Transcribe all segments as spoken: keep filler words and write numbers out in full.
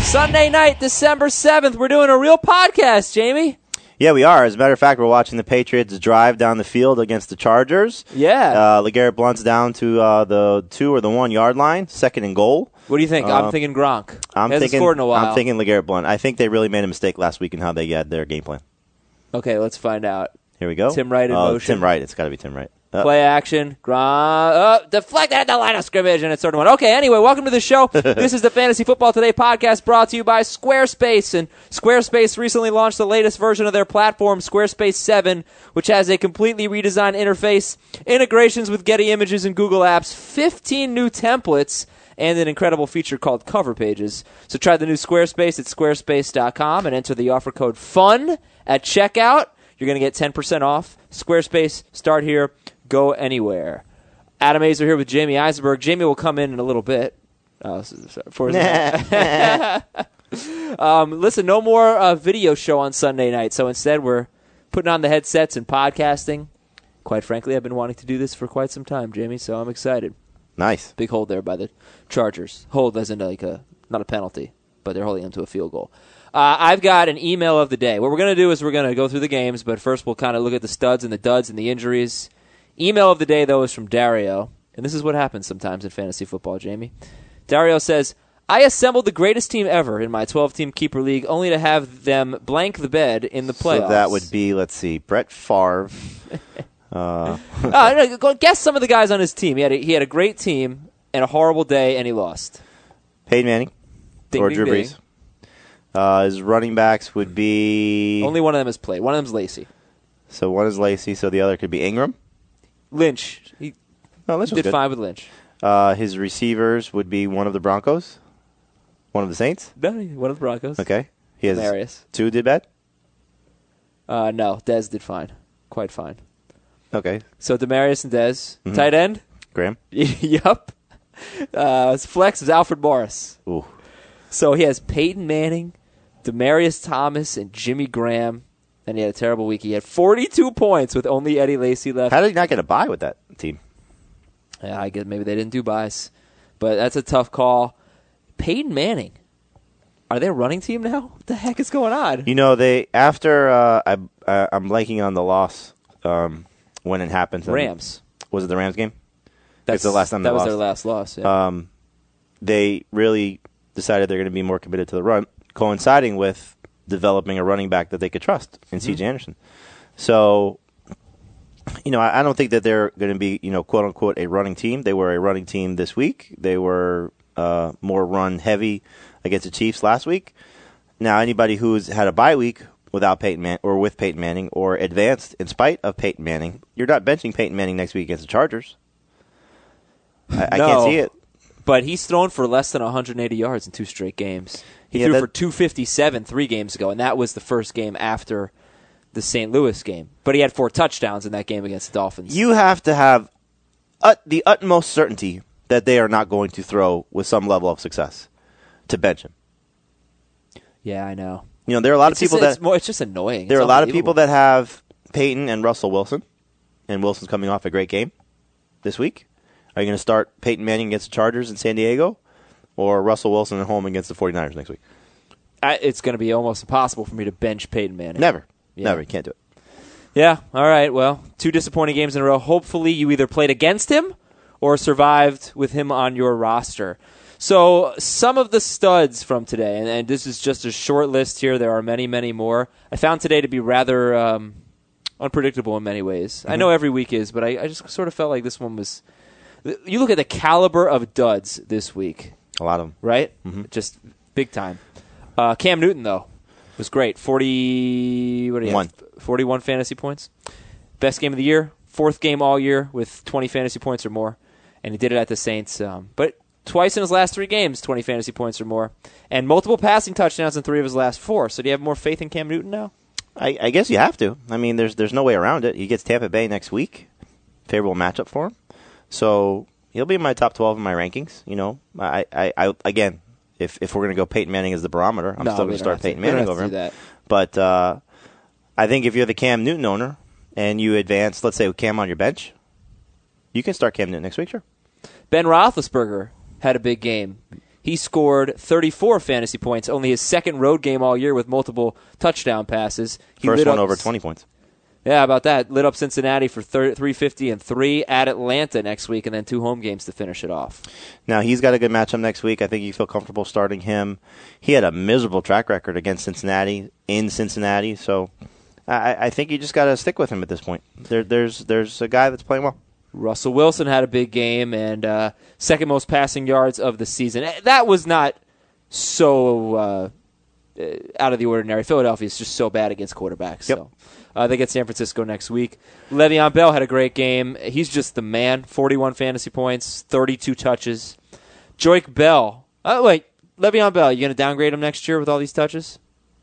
Sunday night, December seventh, we're doing a real podcast, Jamie. Yeah, we are. As a matter of fact, we're watching the Patriots drive down the field against the Chargers. Yeah. Uh, LeGarrette Blount's down to uh, the two or the one yard line, second and goal. What do you think? Uh, I'm thinking Gronk. I'm He hasn't thinking. scored in a while. I'm thinking LeGarrette Blount. I think they really made a mistake last week in how they had their game plan. Okay, let's find out. Here we go. Tim Wright in uh, motion. Tim Wright. It's got to be Tim Wright. Uh, Play action. Gronk. Oh, deflected at the line of scrimmage, and it's third and one. Okay, anyway, welcome to the show. This is the Fantasy Football Today podcast brought to you by Squarespace. And Squarespace recently launched the latest version of their platform, Squarespace seven, which has a completely redesigned interface, integrations with Getty Images and Google Apps, fifteen new templates, and an incredible feature called Cover Pages. So try the new Squarespace at squarespace dot com and enter the offer code FUN at checkout. You're going to get ten percent off. Squarespace, start here, go anywhere. Adam Azer here with Jamie Eisenberg. Jamie will come in in a little bit. Uh, for um, listen, no more uh, video show on Sunday night, so instead we're putting on the headsets and podcasting. Quite frankly, I've been wanting to do this for quite some time, Jamie, so I'm excited. Nice. Big hold there by the Chargers. Hold as in like a, not a penalty, but they're holding them to a field goal. Uh, I've got an email of the day. What we're going to do is we're going to go through the games, but first we'll kind of look at the studs and the duds and the injuries. Email of the day, though, is from Dario, and this is what happens sometimes in fantasy football, Jamie. Dario says, I assembled the greatest team ever in my twelve-team keeper league, only to have them blank the bed in the playoffs. So that would be, let's see, Brett Favre. uh. uh, no, guess some of the guys on his team. He had a, he had a great team and a horrible day, and he lost. Peyton Manning Ding, or ding, Drew ding. Brees. Uh, his running backs would be... Only one of them has played. One of them's Lacey. So one is Lacey, so the other could be Ingram. Lynch. He No, Lynch was did good. fine with Lynch. Uh, his receivers would be one of the Broncos, one of the Saints. No, one of the Broncos. Okay, he has Marius. two did bad. Uh, no, Dez did fine. Quite fine. Okay, So Demarius and Dez. Mhm. Tight end? Graham. Yup. Uh, his flex is Alfred Morris. Ooh, So he has Peyton Manning, Demarius Thomas, and Jimmy Graham. And he had a terrible week. He had forty-two points with only Eddie Lacy left. how did he not get a bye with that team? Yeah, I guess maybe they didn't do buys. But that's a tough call. Peyton Manning. Are they a running team now? What the heck is going on? You know, they after uh, I uh, I'm blanking on the loss um, when it happened. Rams. Was it the Rams game? That's the last time That they was lost. their last loss. Yeah. Um, they really decided they're going to be more committed to the run, coinciding with developing a running back that they could trust in Mm-hmm. C J Anderson. So, you know, I, I don't think that they're going to be, you know, quote unquote, a running team. They were a running team this week. They were uh, more run heavy against the Chiefs last week. Now, anybody who's had a bye week without Peyton Man- or with Peyton Manning or advanced in spite of Peyton Manning, you're not benching Peyton Manning next week against the Chargers. I, I No. can't see it. But he's thrown for less than one hundred eighty yards in two straight games. He Yeah, threw that- for two fifty-seven three games ago, and that was the first game after the Saint Louis game. But he had four touchdowns in that game against the Dolphins. You have to have ut- the utmost certainty that they are not going to throw with some level of success to bench him. Yeah, I know. You know, there are a lot It's of people just, that it's, more, it's just annoying. there are It's a lot of people unbelievable. that have Peyton and Russell Wilson, and Wilson's coming off a great game this week. Are you going to start Peyton Manning against the Chargers in San Diego, or Russell Wilson at home against the 49ers next week? I, it's going to be almost impossible for me to bench Peyton Manning. Never, Yeah. never. You can't do it. Yeah, all right. Well, two disappointing games in a row. Hopefully you either played against him or survived with him on your roster. So some of the studs from today, and, and this is just a short list here. There are many, many more. I found today to be rather um, unpredictable in many ways. Mm-hmm. I know every week is, but I, I just sort of felt like this one was... You look at the caliber of duds this week. A lot of them. Right? Mm-hmm. Just big time. Uh, Cam Newton, though, was great. forty, what do you One. have? forty-one fantasy points. Best game of the year. Fourth game all year with twenty fantasy points or more. And he did it at the Saints. Um, but twice in his last three games, twenty fantasy points or more. And multiple passing touchdowns in three of his last four. So do you have more faith in Cam Newton now? I, I guess you have to. I mean, there's there's no way around it. He gets Tampa Bay next week. Favorable matchup for him. So he'll be in my top twelve in my rankings. You know, I, I, I again, if if we're going to go Peyton Manning as the barometer, I'm No, still we going to don't start have to- Peyton we don't Manning have over to him. do that. But uh, I think if you're the Cam Newton owner and you advance, let's say with Cam on your bench, you can start Cam Newton next week, sure. Ben Roethlisberger had a big game. he scored thirty-four fantasy points, only his second road game all year with multiple touchdown passes. He First one up, over twenty points. Yeah, about that. Lit up Cincinnati for three fifty and three at Atlanta next week, and then two home games to finish it off. Now, he's got a good matchup next week. I think you feel comfortable starting him. He had a miserable track record against Cincinnati, in Cincinnati, so I, I think you just got to stick with him at this point. There, there's, there's a guy that's playing well. Russell Wilson had a big game and uh, second most passing yards of the season. That was not so uh, out of the ordinary. Philadelphia is just so bad against quarterbacks. Yep. So uh, they get San Francisco next week. Le'Veon Bell had a great game. He's just the man. forty-one fantasy points, thirty-two touches. Joique Bell. Oh, wait. Le'Veon Bell, you going to downgrade him next year with all these touches?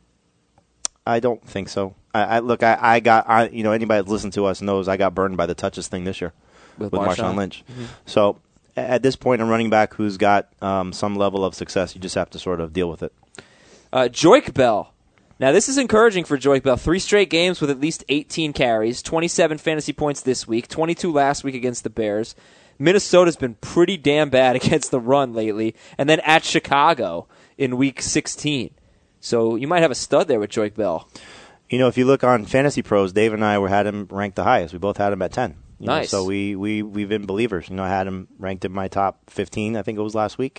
I don't think so. I, I look. I, I got. I, you know, anybody that's listened to us knows I got burned by the touches thing this year with, with Marshawn, Marshawn Lynch. Mm-hmm. So at this point, a running back who's got um, some level of success, you just have to sort of deal with it. Uh, Joique Bell. Now, this is encouraging for Joique Bell. Three straight games with at least eighteen carries, twenty-seven fantasy points this week, twenty-two last week against the Bears. Minnesota's been pretty damn bad against the run lately, and then at Chicago in week sixteen. So you might have a stud there with Joique Bell. You know, if you look on Fantasy Pros, Dave and I were had him ranked the highest. We both had him at ten. You nice. Know, so we, we, we've been believers. You know, I had him ranked in my top fifteen, I think it was last week.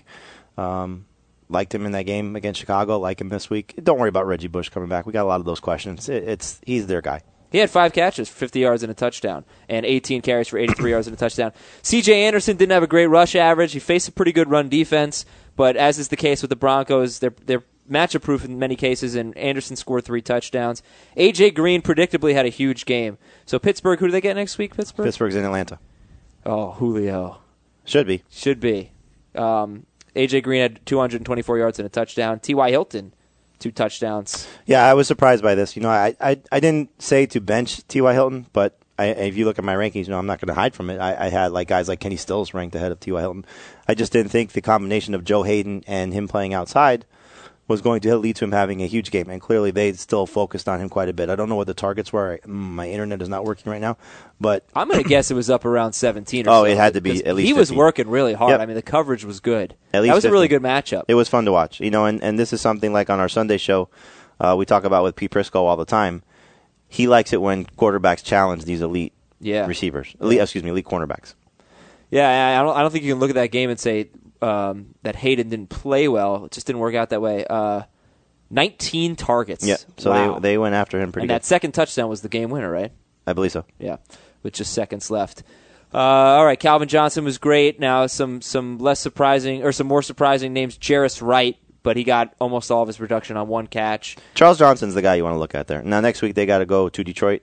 Um, liked him in that game against Chicago, like him this week. Don't worry about Reggie Bush coming back. We got a lot of those questions. It, it's He's their guy. He had five catches for fifty yards and a touchdown, and eighteen carries for eighty-three yards and a touchdown. C J Anderson didn't have a great rush average. He faced a pretty good run defense, but as is the case with the Broncos, they're they're matchup proof in many cases, and Anderson scored three touchdowns. A J Green predictably had a huge game. So Pittsburgh, who do they get next week, Pittsburgh? Pittsburgh's in Atlanta. Oh, Julio. Should be. Should be. Um, A J Green had two hundred twenty-four yards and a touchdown. T Y Hilton, two touchdowns. Yeah, I was surprised by this. You know, I I, I didn't say to bench T Y Hilton, but I, if you look at my rankings, you know, I'm not going to hide from it. I, I had like guys like Kenny Stills ranked ahead of T Y Hilton. I just didn't think the combination of Joe Hayden and him playing outside was going to lead to him having a huge game, and clearly they still focused on him quite a bit. I don't know what the targets were. My internet is not working right now, but I'm going to guess it was up around seventeen or oh, so. it had to be at least He fifteen. Was working really hard. Yep. I mean, the coverage was good. At least that was fifteen. A really good matchup. It was fun to watch, you know, and, and this is something like on our Sunday show uh, we talk about with Pete Prisco all the time. He likes it when quarterbacks challenge these elite yeah. receivers, elite, excuse me, elite cornerbacks. Yeah, I don't, I don't think you can look at that game and say um, that Hayden didn't play well. It just didn't work out that way. Uh, nineteen targets. Yeah, so wow. they they went after him pretty and good. And that second touchdown was the game winner, right? I believe so. Yeah, with just seconds left. Uh, all right, Calvin Johnson was great. Now some some less surprising or some more surprising names. Jarris Wright, but he got almost all of his production on one catch. Charles Johnson's the guy you want to look at there. Now next week they got to go to Detroit.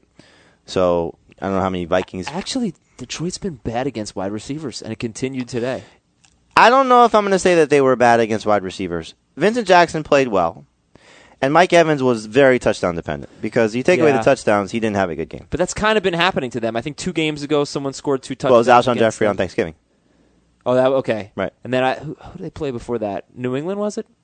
So I don't know how many Vikings. Actually, Detroit's been bad against wide receivers, and it continued today. I don't know if I'm going to say that they were bad against wide receivers. Vincent Jackson played well. And Mike Evans was very touchdown dependent because you take yeah. away the touchdowns, he didn't have a good game. But that's kind of been happening to them. I think two games ago, someone scored two touchdowns. Well, it was Alshon Jeffrey them. on Thanksgiving. Oh, that okay. Right. And then I, who, who did they play before that? New England, was it?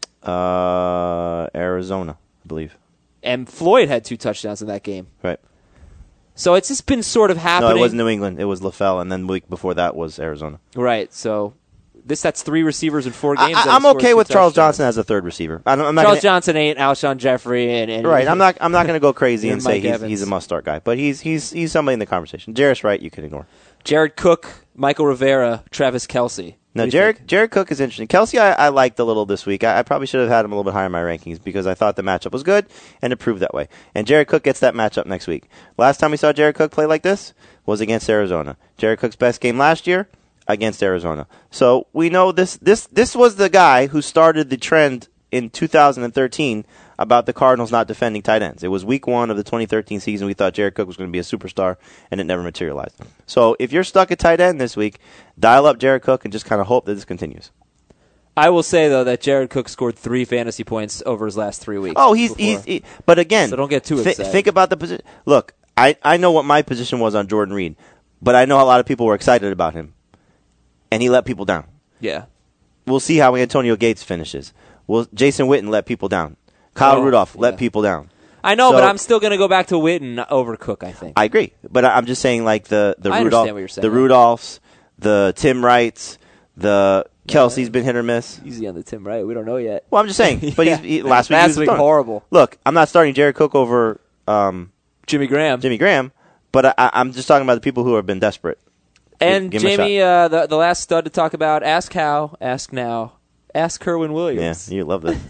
Uh, Arizona, I believe. And Floyd had two touchdowns in that game. Right. So it's just been sort of happening. No, it was New England. It was LaFell, and then the week before that was Arizona. Right. So this that's three receivers in four games. I, I'm okay with Charles Johnson as a third receiver. I don't, I'm not Charles gonna, Johnson ain't Alshon Jeffrey, and, and right. I'm not. I'm not going to go crazy and say Mike he's, Evans. he's a must-start guy, but he's he's he's somebody in the conversation. Jarris Wright, you can ignore. Jared Cook, Michael Rivera, Travis Kelce. No, Jared Jared Cook is interesting. Kelsey, I, I liked a little this week. I, I probably should have had him a little bit higher in my rankings because I thought the matchup was good, and it proved that way. And Jared Cook gets that matchup next week. Last time we saw Jared Cook play like this was against Arizona. Jared Cook's best game last year against Arizona. So we know this this this was the guy who started the trend in two thousand thirteen about the Cardinals not defending tight ends. It was week one of the twenty thirteen season. We thought Jared Cook was going to be a superstar, and it never materialized. So if you're stuck at tight end this week, dial up Jared Cook and just kind of hope that this continues. I will say, though, that Jared Cook scored three fantasy points over his last three weeks. Oh, he's, he's he, but again, so don't get too th- excited. Think about the position. Look, I, I know what my position was on Jordan Reed, but I know a lot of people were excited about him, and he let people down. Yeah. We'll see how Antonio Gates finishes. Well, Jason Witten let people down. Kyle oh, Rudolph yeah. let people down. I know, so, but I'm still going to go back to Witten over Cook, I think. I agree, but I'm just saying, like the the I Rudolph, understand what you're saying. the Rudolphs, the Tim Wrights, the Kelsey's been hit or miss. Easy on the Tim Wright. We don't know yet. Well, I'm just saying. But yeah. he's, he, last week last he was week starting. horrible. Look, I'm not starting Jared Cook over um, Jimmy Graham. Jimmy Graham, but I, I'm just talking about the people who have been desperate. And Give, give Jamie, uh, the the last stud to talk about. Ask how. Ask now. Ask Kerwin Williams. Yeah, you love this.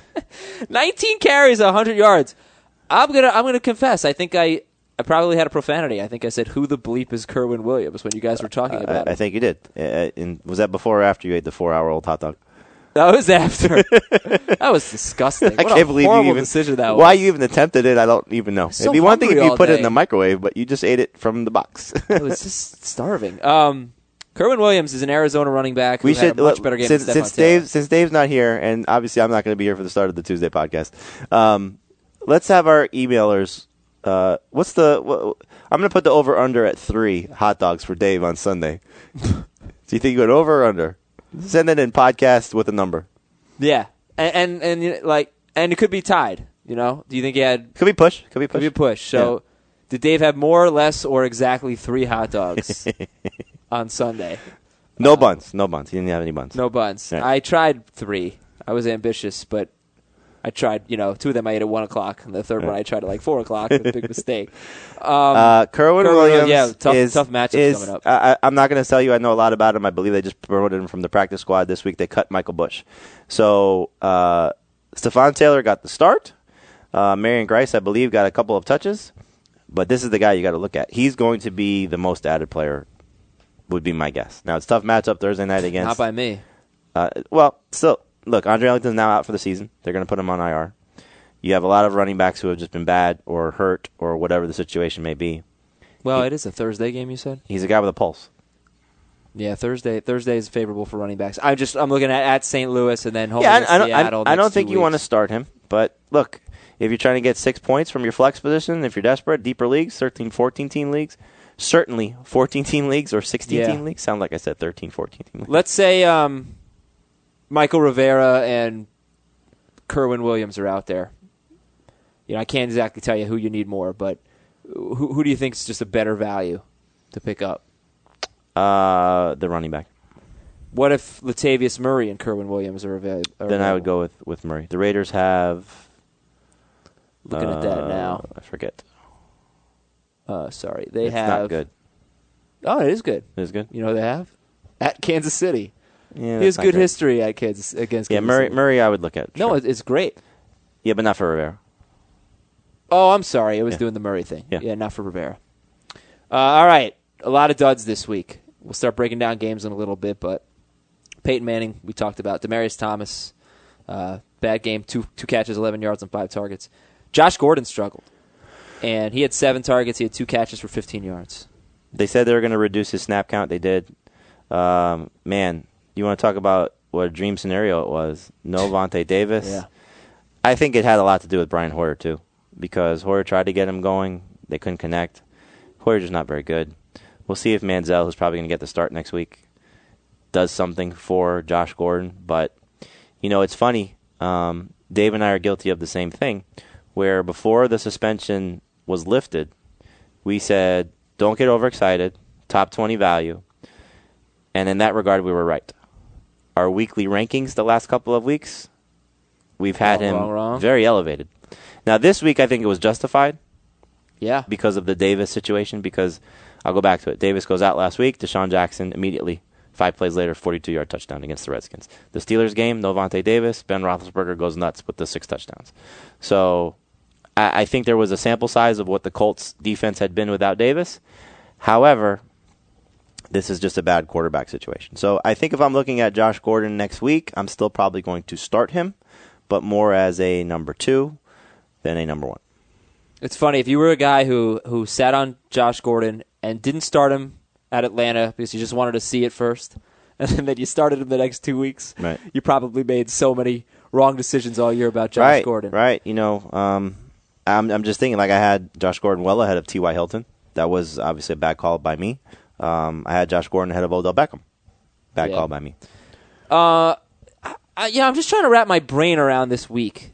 nineteen carries, one hundred yards. I'm gonna I'm gonna confess. I think I. I probably had a profanity. I think I said, "Who the bleep is Kerwin Williams?" when you guys were talking about uh, I, it. I think you did. Uh, and was that before or after you ate the four-hour-old hot dog? That was after. That was disgusting. I What can't a believe horrible you even decision that why was. you even attempted it. I don't even know. So It'd be one thing if hungry you all put it in day. the microwave, but you just ate it from the box. I was just starving. Um, Kerwin Williams is an Arizona running back who we had should a much better game since, than since Stephon Taylor. Dave since Dave's not here, and obviously I'm not going to be here for the start of the Tuesday podcast. Um, let's have our emailers. Uh, what's the? What, I'm going to put the over under at three hot dogs for Dave on Sunday. Do you think you go over or under? Send it in podcast with a number. Yeah, and and, and you know, like, and it could be tied. You know, do you think he had? Could be push. Could be push. Could be a push. So, yeah. Did Dave have more, less, or exactly three hot dogs on Sunday? No uh, buns. No buns. He didn't have any buns. No buns. Right. I tried three. I was ambitious, but I tried, you know, two of them I ate at one o'clock, and the third one I tried at like four o'clock. A big mistake. Um, uh, Kerwin Williams, yeah, tough, is, tough matchups is, coming up. I, I'm not going to tell you I know a lot about him. I believe they just promoted him from the practice squad this week. They cut Michael Bush. So uh, Stephon Taylor got the start. Uh, Marion Grice, I believe, got a couple of touches. But this is the guy you got to look at. He's going to be the most added player, would be my guess. Now, it's a tough matchup Thursday night against. Not by me. Uh, well, still, look, Andre Ellington's now out for the season. They're going to put him on I R. You have a lot of running backs who have just been bad or hurt or whatever the situation may be. Well, he, it is a Thursday game, you said? He's a guy with a pulse. Yeah, Thursday Thursday is favorable for running backs. I'm just I'm looking at, at Saint Louis and then home yeah, against I, I don't, Seattle. I, I don't next think two you weeks. want to start him. But look, if you're trying to get six points from your flex position, if you're desperate, deeper leagues, thirteen, fourteen-team leagues, certainly fourteen-team leagues or sixteen-team Yeah. leagues. Sound like I said thirteen, fourteen-team leagues. Let's say um, Michael Rivera and Kerwin Williams are out there. You know, I can't exactly tell you who you need more, but who, who do you think is just a better value to pick up? Uh, the running back. What if Latavius Murray and Kerwin Williams are available? Then I would go with, with Murray. The Raiders have... Looking uh, at that now. I forget. Uh, sorry. They it's have... not good. Oh, it is good. It is good? You know who they have? At Kansas City. Yeah, He has that's not good great. history at Kansas against Yeah, Kansas Murray, City. Murray I would look at. No, sure. it- it's great. Yeah, but not for Rivera. Oh, I'm sorry. I was Yeah. doing the Murray thing. Yeah. yeah not for Rivera. Uh, all right. A lot of duds this week. We'll start breaking down games in a little bit, but Peyton Manning, we talked about. Demaryius Thomas, uh, bad game, two two catches, eleven yards on five targets. Josh Gordon struggled, and he had seven targets. He had two catches for fifteen yards. They said they were going to reduce his snap count. They did. Um, man, you want to talk about what a dream scenario it was. No Vontae Davis. Yeah. I think it had a lot to do with Brian Hoyer, too, because Hoyer tried to get him going. They couldn't connect. Hoyer's just not very good. We'll see if Manziel, who's probably going to get the start next week, does something for Josh Gordon. But, you know, it's funny. Um, Dave and I are guilty of the same thing, where before the suspension was lifted, we said, don't get overexcited, top twenty value. And in that regard, we were right. Our weekly rankings the last couple of weeks, we've had Wrong, him wrong, wrong. very elevated. Now, this week, I think it was justified Yeah. because of the Davis situation, because I'll go back to it. Davis goes out last week. Deshaun Jackson immediately, five plays later, forty-two-yard touchdown against the Redskins. The Steelers game, no Vontae Davis. Ben Roethlisberger goes nuts with the six touchdowns. So I, I think there was a sample size of what the Colts' defense had been without Davis. However, this is just a bad quarterback situation. So I think if I'm looking at Josh Gordon next week, I'm still probably going to start him, but more as a number two than a number one. It's funny. If you were a guy who, who sat on Josh Gordon and didn't start him at Atlanta because you just wanted to see it first, and then you started him the next two weeks, Right. you probably made so many wrong decisions all year about Josh right, Gordon. Right, you know, um, I'm, I'm just thinking, like I had Josh Gordon well ahead of T Y. Hilton. That was obviously a bad call by me. Um, I had Josh Gordon ahead of Odell Beckham. Bad Yeah. call by me. Uh, I, yeah, I'm just trying to wrap my brain around this week.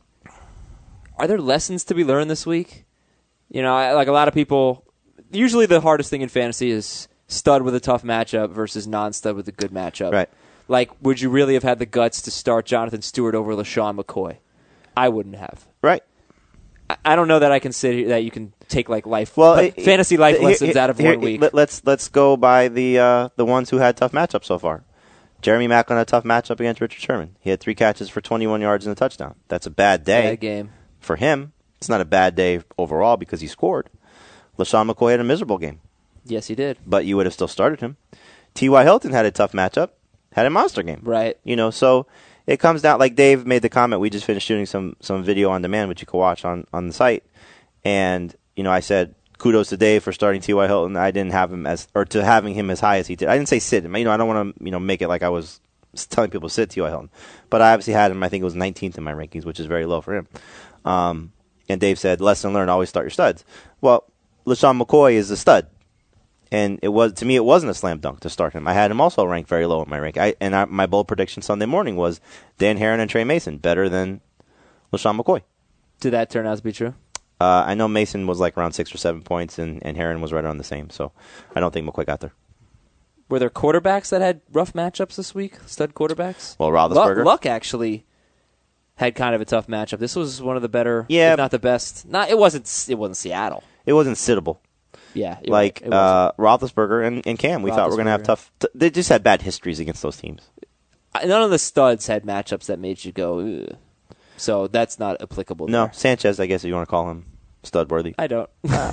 Are there lessons to be learned this week? You know, I, like a lot of people, usually the hardest thing in fantasy is stud with a tough matchup versus non-stud with a good matchup. Right. Like, would you really have had the guts to start Jonathan Stewart over LaShawn McCoy? I wouldn't have. Right. I, I don't know that I can sit here, that you can take like life, well, it, fantasy life here, lessons here, out of here, one week. Let, let's let's go by the uh, the ones who had tough matchups so far. Jeremy Maclin had a tough matchup against Richard Sherman. He had three catches for twenty-one yards and a touchdown. That's a bad day. Bad game. For him. It's not a bad day overall because he scored. LaShawn McCoy had a miserable game. Yes, he did. But you would have still started him. T Y. Hilton had a tough matchup, had a monster game. Right. You know, so it comes down, like Dave made the comment, we just finished shooting some, some video on demand, which you can watch on, on the site. And, you know, I said, kudos to Dave for starting T Y. Hilton. I didn't have him as, or to having him as high as he did. I didn't say sit him. You know, I don't want to, you know, make it like I was telling people to sit T Y. Hilton. But I obviously had him, I think it was nineteenth in my rankings, which is very low for him. Um, and Dave said, lesson learned, always start your studs. Well, LaShawn McCoy is a stud. And it was, to me, it wasn't a slam dunk to start him. I had him also ranked very low in my rank. I, and I, my bold prediction Sunday morning was Dan Herron and Trey Mason better than LaShawn McCoy. Did that turn out to be true? Uh, I know Mason was like around six or seven points, and, and Herron was right around the same. So I don't think McCoy got there. Were there quarterbacks that had rough matchups this week? Stud quarterbacks? Well, Roethlisberger. Luck, Luck actually had kind of a tough matchup. This was one of the better, yeah, if not the best. Not it wasn't. It wasn't Seattle. It wasn't sittable. Yeah, like it uh, Roethlisberger and, and Cam. We thought we were going to have tough. T- they just had bad histories against those teams. None of the studs had matchups that made you go, ugh. So that's not applicable. No, there. Sanchez, I guess if you want to call him stud worthy. I don't,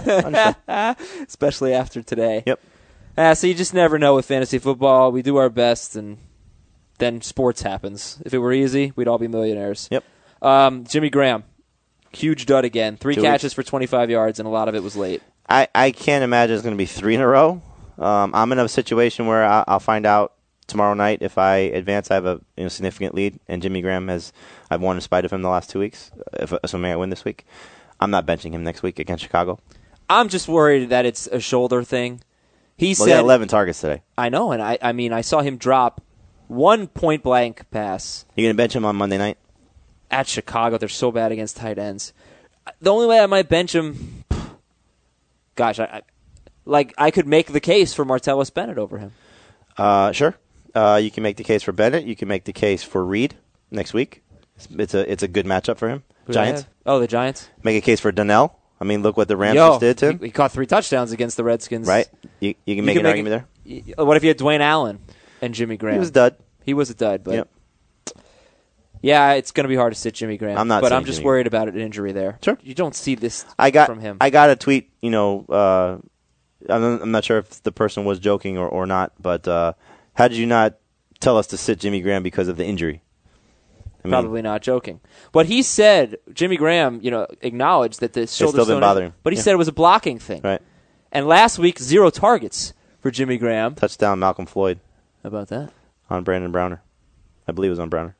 uh, especially after today. Yep. Uh, so you just never know with fantasy football. We do our best, and then sports happens. If it were easy, we'd all be millionaires. Yep. Um, Jimmy Graham, huge dud again. Three Two catches weeks. for twenty-five yards, and a lot of it was late. I, I can't imagine it's going to be three in a row. Um, I'm in a situation where I, I'll find out tomorrow night if I advance. I have a you know, significant lead, and Jimmy Graham has I've won in spite of him the last two weeks. If assuming I win this week, I'm not benching him next week against Chicago. I'm just worried that it's a shoulder thing. He well, said he had eleven targets today. I know, and I, I mean, I saw him drop one point-blank pass. You going to bench him on Monday night? At Chicago, they're so bad against tight ends. The only way I might bench him, gosh, I, I like I could make the case for Martellus Bennett over him. Uh, sure. Uh, you can make the case for Bennett. You can make the case for Reed next week. It's, it's a it's a good matchup for him. Who Giants. Oh, the Giants. Make a case for Donnell. I mean, look what the Rams Yo, just did to him. He, he caught three touchdowns against the Redskins. Right? You, you can make you an can argument make there. A, what if you had Dwayne Allen and Jimmy Graham? He was a dud. He was a dud, but yep. yeah, it's going to be hard to sit Jimmy Graham. I'm not but saying I'm just Jimmy. worried about an injury there. Sure. You don't see this I got, from him. I got a tweet, you know, uh, I'm I'm not sure if the person was joking or, or not, but uh, how did you not tell us to sit Jimmy Graham because of the injury? I mean, Probably not joking. But he said, Jimmy Graham, you know, acknowledged that the shoulder still been bothering him. But he Yeah. said it was a blocking thing. Right. And last week, zero targets for Jimmy Graham. Touchdown Malcolm Floyd How about that? on Brandon Browner. I believe it was on Browner.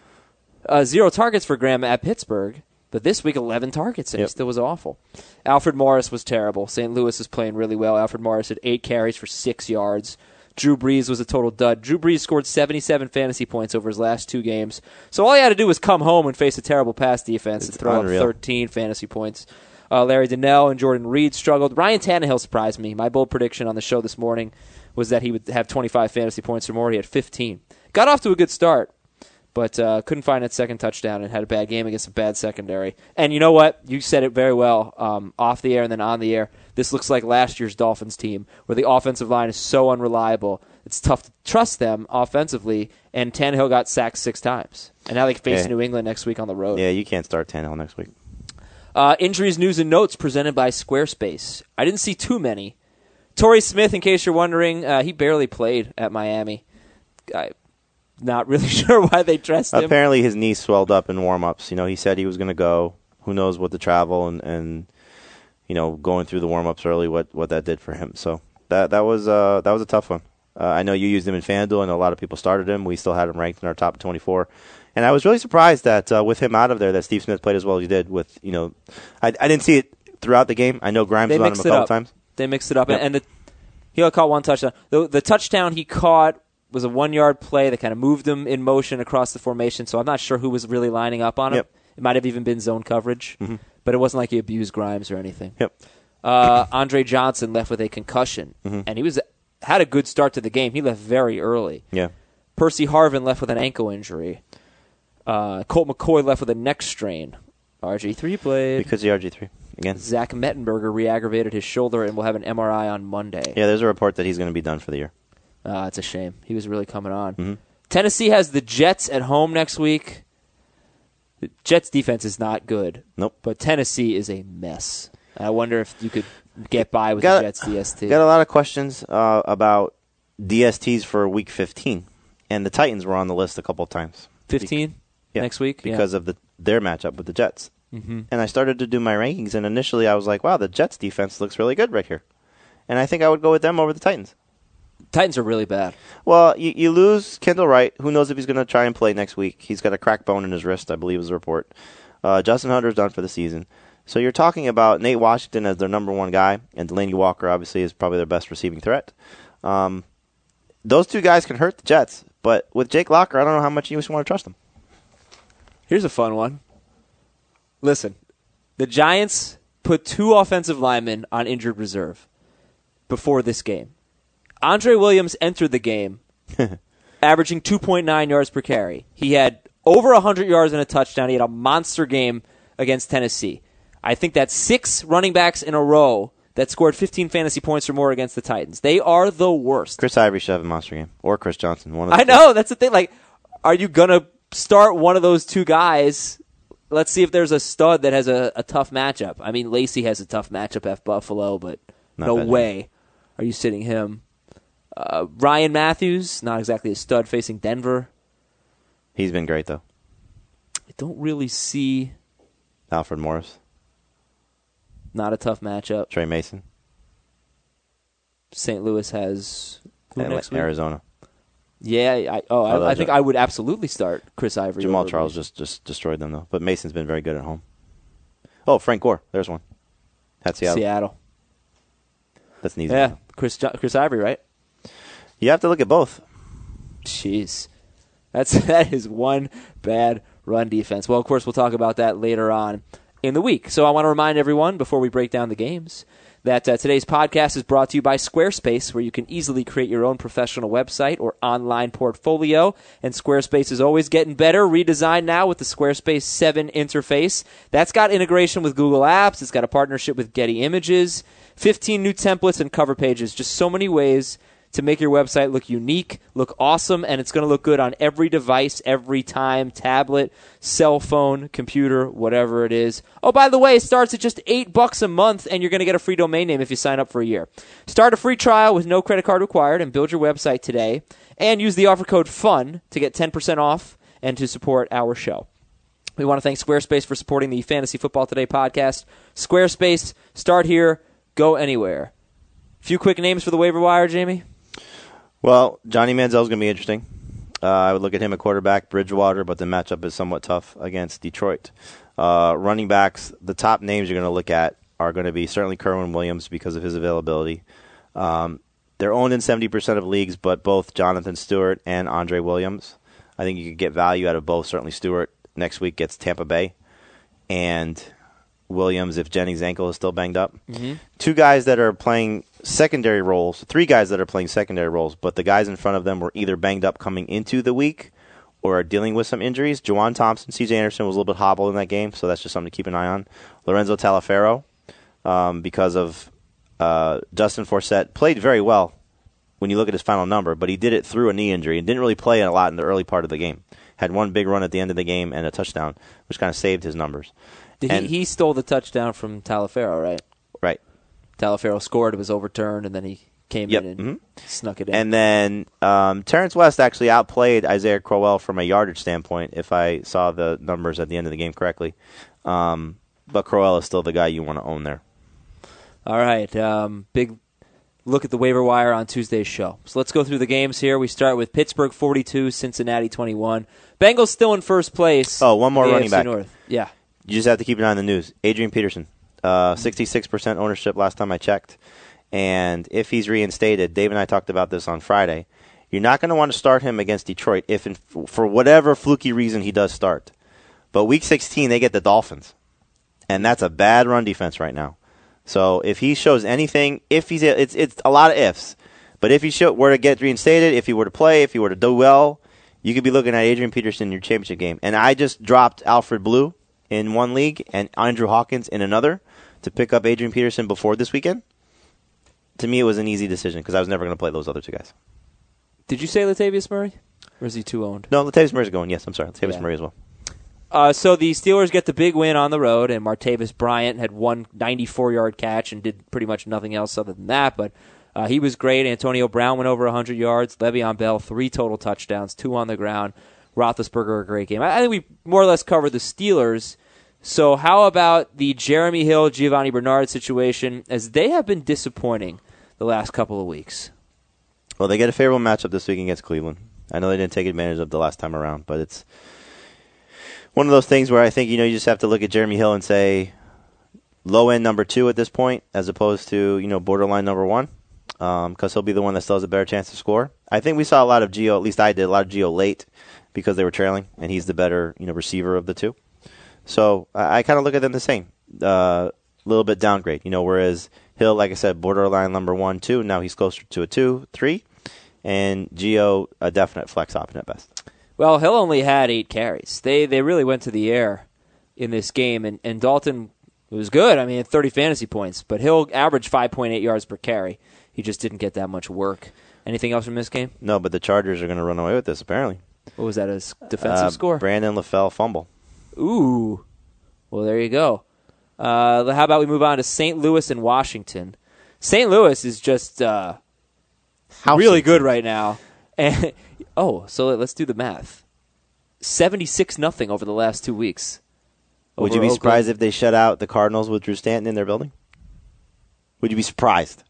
Uh, zero targets for Graham at Pittsburgh. But this week, eleven targets, and Yep. he still was awful. Alfred Morris was terrible. Saint Louis is playing really well. Alfred Morris had eight carries for six yards. Drew Brees was a total dud. Drew Brees scored seventy-seven fantasy points over his last two games. So all he had to do was come home and face a terrible pass defense It's and throw unreal. up thirteen fantasy points. Uh, Larry Donnell and Jordan Reed struggled. Ryan Tannehill surprised me. My bold prediction on the show this morning was that he would have twenty-five fantasy points or more. He had fifteen. Got off to a good start, but uh, couldn't find that second touchdown and had a bad game against a bad secondary. And you know what? You said it very well um, off the air and then on the air. This looks like last year's Dolphins team where the offensive line is so unreliable. It's tough to trust them offensively, and Tannehill got sacked six times. And now they face Yeah. New England next week on the road. Yeah, you can't start Tannehill next week. Uh, injuries, news, and notes presented by Squarespace. I didn't see too many. Torrey Smith, in case you're wondering, uh, he barely played at Miami. I'm not really sure why they dressed him. Apparently his knee swelled up in warm-ups. You know, he said he was going to go. Who knows what the travel and, and you know, going through the warm-ups early, what, what that did for him. So that that was uh, that was a tough one. Uh, I know you used him in FanDuel. I know a lot of people started him. We still had him ranked in our top twenty-four. And I was really surprised that uh, with him out of there, that Steve Smith played as well as he did. With you know, I, I didn't see it throughout the game. I know Grimes They was on him a mixed it couple up. times. They mixed it up. Yep. And the, he only caught one touchdown. The, the touchdown he caught was a one-yard play that kind of moved him in motion across the formation, so I'm not sure who was really lining up on him. Yep. It might have even been zone coverage, Mm-hmm. but it wasn't like he abused Grimes or anything. Yep. Uh, Andre Johnson left with a concussion, Mm-hmm. and he was had a good start to the game. He left very early. Yeah. Percy Harvin left with an ankle injury. Uh, Colt McCoy left with a neck strain. R G three played. Because the R G three, again. Zach Mettenberger re-aggravated his shoulder and will have an M R I on Monday. Yeah, there's a report that he's going to be done for the year. Uh, it's a shame. He was really coming on. Mm-hmm. Tennessee has the Jets at home next week. The Jets' defense is not good. Nope. But Tennessee is a mess. I wonder if you could get by with got, the Jets D S T. Got a lot of questions uh, about D S Ts for Week fifteen, and the Titans were on the list a couple of times. fifteen yeah, next week? Because yeah. of the their matchup with the Jets. Mm-hmm. And I started to do my rankings, and initially I was like, wow, the Jets' defense looks really good right here. And I think I would go with them over the Titans. Titans are really bad. Well, you, you lose Kendall Wright. Who knows if he's going to try and play next week? He's got a cracked bone in his wrist, I believe is the report. Uh, Justin Hunter's done for the season. So you're talking about Nate Washington as their number one guy, and Delaney Walker obviously is probably their best receiving threat. Um, those two guys can hurt the Jets, but with Jake Locker, I don't know how much you want to trust them. Here's a fun one. Listen, the Giants put two offensive linemen on injured reserve before this game. Andre Williams entered the game averaging two point nine yards per carry. He had over one hundred yards and a touchdown. He had a monster game against Tennessee. I think that's six running backs in a row that scored fifteen fantasy points or more against the Titans. They are the worst. Chris Ivory should have a monster game, or Chris Johnson. One of I know, that's the thing. Like, are you going to start one of those two guys? Let's see if there's a stud that has a, a tough matchup. I mean, Lacey has a tough matchup at Buffalo, but Not no bad, way man. are you sitting him. Uh, Ryan Matthews, not exactly a stud facing Denver. He's been great, though. I don't really see. Alfred Morris. Not a tough matchup. Trey Mason. Saint Louis has who and next week? Arizona. Yeah, I, oh, I, I think I would absolutely start Chris Ivory. Jamal over Charles just, just destroyed them, though. But Mason's been very good at home. Oh, Frank Gore. There's one. At Seattle. Seattle. That's an easy Yeah, one. Chris Chris Ivory, right? You have to look at both. Jeez. That's that is one bad run defense. Well, of course, we'll talk about that later on in the week. So I want to remind everyone, before we break down the games, that uh, today's podcast is brought to you by Squarespace, where you can easily create your own professional website or online portfolio. And Squarespace is always getting better, redesigned now with the Squarespace seven interface. That's got integration with Google Apps. It's got a partnership with Getty Images, fifteen new templates and cover pages. Just so many ways to make your website look unique, look awesome, and it's going to look good on every device, every time, tablet, cell phone, computer, whatever it is. Oh, by the way, it starts at just eight bucks a month, and you're going to get a free domain name if you sign up for a year. Start a free trial with no credit card required and build your website today, and use the offer code FUN to get ten percent off and to support our show. We want to thank Squarespace for supporting the Fantasy Football Today podcast. Squarespace, start here, go anywhere. A few quick names for the waiver wire, Jamie. Well, Johnny Manziel's going to be interesting. Uh, I would look at him at quarterback, Bridgewater, but the matchup is somewhat tough against Detroit. Uh, running backs, the top names you're going to look at are going to be certainly Kerwin Williams because of his availability. Um, they're owned in seventy percent of leagues, but both Jonathan Stewart and Andre Williams. I think you could get value out of both. Certainly Stewart next week gets Tampa Bay. And Williams, if Jennings' ankle is still banged up. Mm-hmm. Two guys that are playing secondary roles, three guys that are playing secondary roles, but the guys in front of them were either banged up coming into the week or are dealing with some injuries. Juwan Thompson, C J Anderson was a little bit hobbled in that game, so that's just something to keep an eye on. Lorenzo Taliaferro, um, because of uh, Justin Forsett, played very well when you look at his final number, but he did it through a knee injury and didn't really play a lot in the early part of the game. Had one big run at the end of the game and a touchdown, which kind of saved his numbers. Did and, he, he stole the touchdown from Taliaferro, right? Right. Taliaferro scored, it was overturned, and then he came yep. in and mm-hmm. snuck it in. And then um, Terrence West actually outplayed Isaiah Crowell from a yardage standpoint, if I saw the numbers at the end of the game correctly. Um, but Crowell is still the guy you want to own there. All right. Um, big look at the waiver wire on Tuesday's show. So let's go through the games here. We start with Pittsburgh forty-two, Cincinnati twenty-one. Bengals still in first place. Oh, one more running running back. North. Yeah. You just have to keep an eye on the news. Adrian Peterson, uh, sixty-six percent ownership last time I checked. And if he's reinstated, Dave and I talked about this on Friday, you're not going to want to start him against Detroit if, in, for whatever fluky reason, he does start. But week sixteen, they get the Dolphins. And that's a bad run defense right now. So if he shows anything, if he's it's it's a lot of ifs. But if he show, were to get reinstated, if he were to play, if he were to do well, you could be looking at Adrian Peterson in your championship game. And I just dropped Alfred Blue in one league and Andrew Hawkins in another to pick up Adrian Peterson before this weekend. To me, it was an easy decision because I was never going to play those other two guys. Did you say Latavius Murray? Or is he two owned? No, Latavius Murray's going. Yes, I'm sorry. Latavius Yeah. Murray as well. Uh, so the Steelers get the big win on the road, and Martavis Bryant had one ninety-four-yard catch and did pretty much nothing else other than that. But uh, he was great. Antonio Brown went over one hundred yards. Le'Veon Bell, three total touchdowns, two on the ground. Roethlisberger, a great game. I, I think we more or less covered the Steelers. So how about the Jeremy Hill, Giovanni Bernard situation, as they have been disappointing the last couple of weeks? Well, they get a favorable matchup this week against Cleveland. I know they didn't take advantage of the last time around, but it's one of those things where I think, you know, you just have to look at Jeremy Hill and say low-end number two at this point as opposed to, you know, borderline number one because um, he'll be the one that still has a better chance to score. I think we saw a lot of Gio, at least I did, a lot of Gio late because they were trailing, and he's the better, you know, receiver of the two. So I, I kind of look at them the same. A uh, little bit downgrade, you know, whereas Hill, like I said, borderline number one, two. Now he's closer to a two, three. And Gio, a definite flex option at best. Well, Hill only had eight carries. They they really went to the air in this game, and, and Dalton was good. I mean, thirty fantasy points, but Hill averaged five point eight yards per carry. He just didn't get that much work. Anything else from this game? No, but the Chargers are going to run away with this, apparently. What was that, a defensive uh, score? Brandon LaFell fumble. Ooh. Well, there you go. Uh, how about we move on to Saint Louis and Washington? Saint Louis is just uh, really good right now. And oh, so let's do the math. seventy-six nothing over the last two weeks. Would you be Oakland. surprised if they shut out the Cardinals with Drew Stanton in their building? Would you be surprised?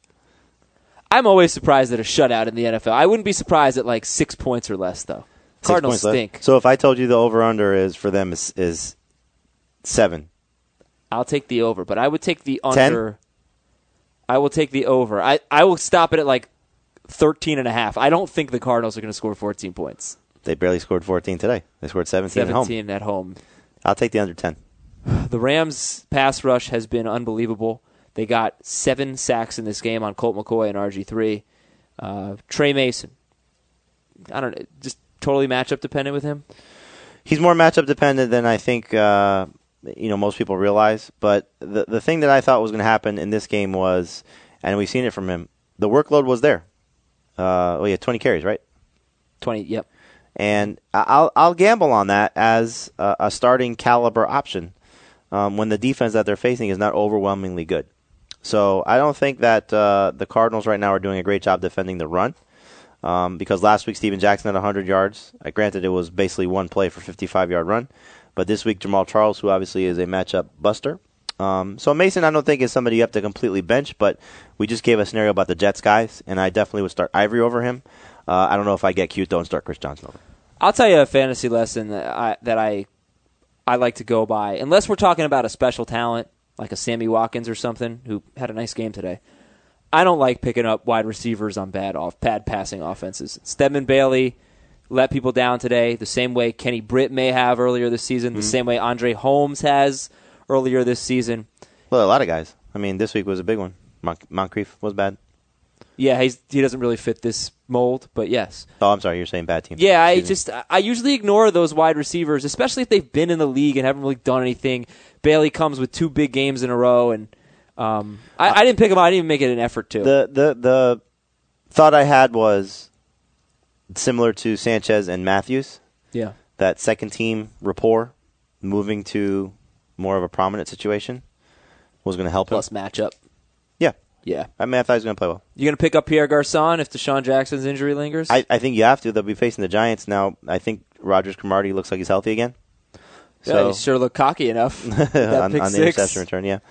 I'm always surprised at a shutout in the N F L. I wouldn't be surprised at like six points or less, though. Six Cardinals stink. Less. So if I told you the over-under is for them is, is seven. I'll take the over, but I would take the under. Ten? I will take the over. I, I will stop it at like thirteen and a half. I don't think the Cardinals are going to score fourteen points. They barely scored fourteen today. They scored seventeen, seventeen at home. at home. I'll take the under ten. The Rams' pass rush has been unbelievable. They got seven sacks in this game on Colt McCoy and R G three. Uh, Trey Mason, I don't know, just totally matchup dependent with him? He's more matchup dependent than I think uh, you know most people realize. But the the thing that I thought was going to happen in this game was, and we've seen it from him, the workload was there. Uh, oh, yeah, twenty carries, right? twenty, yep. And I'll I'll gamble on that as a, a starting caliber option um, when the defense that they're facing is not overwhelmingly good. So I don't think that uh, the Cardinals right now are doing a great job defending the run um, because last week Steven Jackson had one hundred yards. Uh, granted, it was basically one play for a fifty-five-yard run. But this week, Jamal Charles, who obviously is a matchup buster. Um, so Mason, I don't think is somebody you have to completely bench, but we just gave a scenario about the Jets guys, and I definitely would start Ivory over him. Uh, I don't know if I get cute, though, and start Chris Johnson over. I'll tell you a fantasy lesson that I, that I I like to go by, unless we're talking about a special talent, like a Sammy Watkins or something, who had a nice game today. I don't like picking up wide receivers on bad off bad passing offenses. Stedman Bailey let people down today, the same way Kenny Britt may have earlier this season, mm-hmm. the same way Andre Holmes has earlier this season. Well, a lot of guys. I mean, this week was a big one. Mon- Moncrief was bad. Yeah, he's, he doesn't really fit this mold, but yes. Oh, I'm sorry, you're saying bad team. Yeah, I Excuse just I usually ignore those wide receivers, especially if they've been in the league and haven't really done anything. Bailey comes with two big games in a row, and um, I, I didn't pick him out. I didn't even make it an effort to. The the the thought I had was similar to Sanchez and Matthews. Yeah, that second team rapport, moving to more of a prominent situation, was going to help Plus him. Plus matchup. Yeah. Yeah. I mean, I thought he was going to play well. You going to pick up Pierre Garçon if Deshaun Jackson's injury lingers? I, I think you have to. They'll be facing the Giants now. I think Rogers Cromartie looks like he's healthy again. Yeah, so, he sure looked cocky enough. That on, pick on the six. interception return, yeah.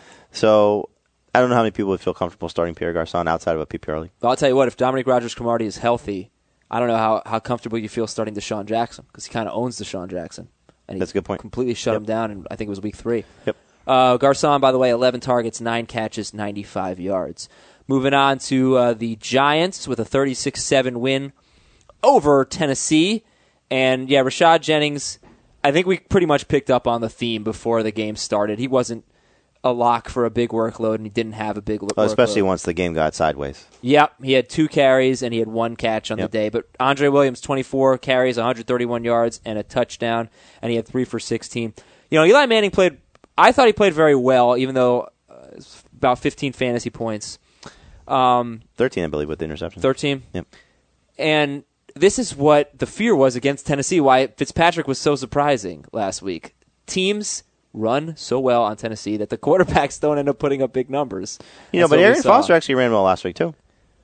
So I don't know how many people would feel comfortable starting Pierre Garçon outside of a P P R league. But I'll tell you what, if Dominic Rogers Cromartie is healthy, I don't know how, how comfortable you feel starting Deshaun Jackson because he kind of owns Deshaun Jackson. And he That's a good point. Completely shut yep. him down, and I think it was week three. Yep. Uh, Garçon, by the way, eleven targets, nine catches, ninety-five yards. Moving on to uh, the Giants with a thirty-six seven win over Tennessee. And, yeah, Rashad Jennings, I think we pretty much picked up on the theme before the game started. He wasn't a lock for a big workload, and he didn't have a big lo- well, workload. especially once the game got sideways. Yep, he had two carries, and he had one catch on Yep. the day. But Andre Williams, twenty-four carries, one hundred thirty-one yards, and a touchdown, and he had three for sixteen. You know, Eli Manning played, I thought he played very well, even though uh, it's about fifteen fantasy points. Um, thirteen, I believe, with the interception. thirteen? Yep. And this is what the fear was against Tennessee, why Fitzpatrick was so surprising last week. Teams run so well on Tennessee that the quarterbacks don't end up putting up big numbers. You know, That's but what we Arian saw. Foster actually ran well last week, too.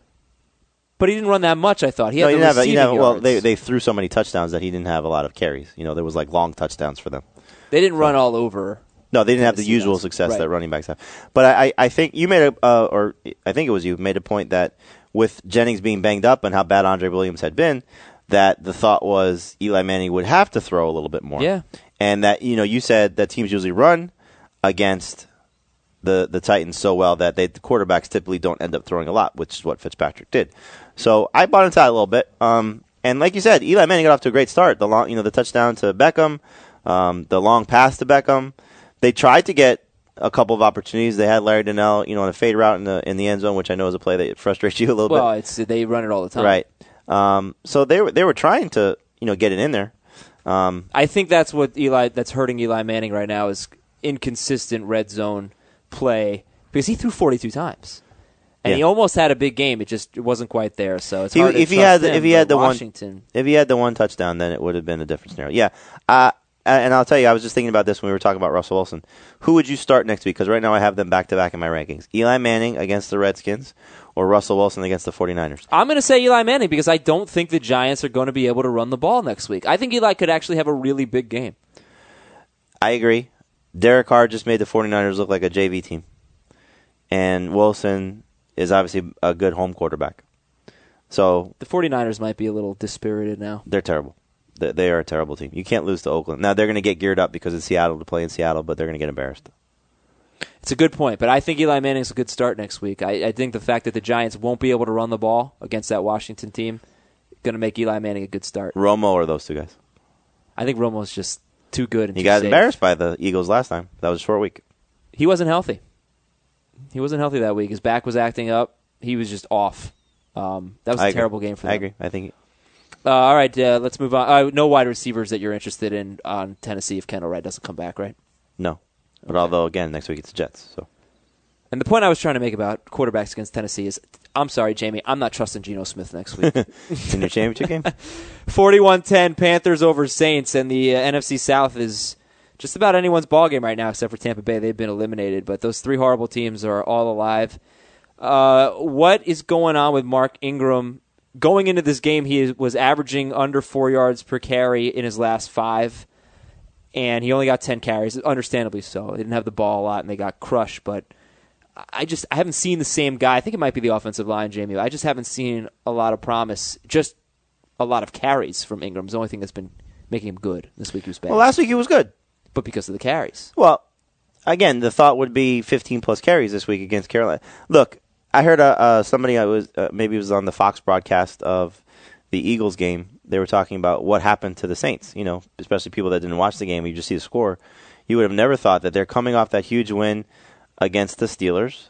But he didn't run that much, I thought. He no, had he the didn't have, a- he receiving didn't have, well, yards. they, they threw so many touchdowns that he didn't have a lot of carries. You know, there was like long touchdowns for them. They didn't run all over. No, they didn't have the Tennessee usual does. success Right. that running backs have. But I, I think you made a, uh, or I think it was you, made a point that with Jennings being banged up and how bad Andre Williams had been, that the thought was Eli Manning would have to throw a little bit more. Yeah. And that, you know, you said that teams usually run against the the Titans so well that they, the quarterbacks typically don't end up throwing a lot, which is what Fitzpatrick did. So I bought into that a little bit. Um, and like you said, Eli Manning got off to a great start. The long, you know, the touchdown to Beckham, um, the long pass to Beckham. They tried to get a couple of opportunities. They had Larry Donnell, you know, on a fade route in the in the end zone, which I know is a play that frustrates you a little Well, bit. it's they run it all the time. Right. Um, so they were they were trying to, you know, get it in there. Um, I think that's what Eli that's hurting Eli Manning right now is inconsistent red zone play because he threw forty-two times. And Yeah. he almost had a big game. It just it wasn't quite there. So it's He- hard to if he trust had the- them, if he had but the one- Washington. if he had the one touchdown, then it would have been a different scenario. Yeah. Uh, and I'll tell you, I was just thinking about this when we were talking about Russell Wilson. Who would you start next week? Because right now I have them back-to-back in my rankings. Eli Manning against the Redskins or Russell Wilson against the 49ers? I'm going to say Eli Manning because I don't think the Giants are going to be able to run the ball next week. I think Eli could actually have a really big game. I agree. Derek Carr just made the 49ers look like a J V team. And Wilson is obviously a good home quarterback. So The 49ers might be a little dispirited now. they're terrible. They, they are a terrible team. You can't lose to Oakland. Now, they're going to get geared up because it's Seattle to play in Seattle, but they're going to get embarrassed. It's a good point, but I think Eli Manning's a good start next week. I, I think the fact that the Giants won't be able to run the ball against that Washington team going to make Eli Manning a good start. Romo or those two guys? I think Romo's just too good and He too got safe. embarrassed by the Eagles last time. That was a short week. He wasn't healthy. He wasn't healthy that week. His back was acting up. He was just off. Um, that was I a agree. terrible game for them. I agree. I think Uh, all right, uh, let's move on. Uh, no wide receivers that you're interested in on Tennessee if Kendall Wright doesn't come back, right? no. But although, again, next week it's the Jets. So And the point I was trying to make about quarterbacks against Tennessee is, I'm sorry, Jamie, I'm not trusting Geno Smith next week. it's in your championship game? forty-one ten Panthers over Saints, and the uh, N F C South is just about anyone's ballgame right now except for Tampa Bay. They've been eliminated, but those three horrible teams are all alive. Uh, what is going on with Mark Ingram? Going into this game, he was averaging under four yards per carry in his last five, and he only got ten carries, understandably so. They didn't have the ball a lot, and they got crushed, but I just I haven't seen the same guy. I think it might be the offensive line, Jamie. I just haven't seen a lot of promise, just a lot of carries from Ingram. It's the only thing that's been making him good. This week he was bad. Well, last week he was good. But because of the carries. Well, again, the thought would be fifteen-plus carries this week against Carolina. Look, I heard uh, uh, somebody, I was uh, maybe it was on the Fox broadcast of the Eagles game. They were talking about what happened to the Saints, you know, especially people that didn't watch the game. You just see the score. You would have never thought that they're coming off that huge win against the Steelers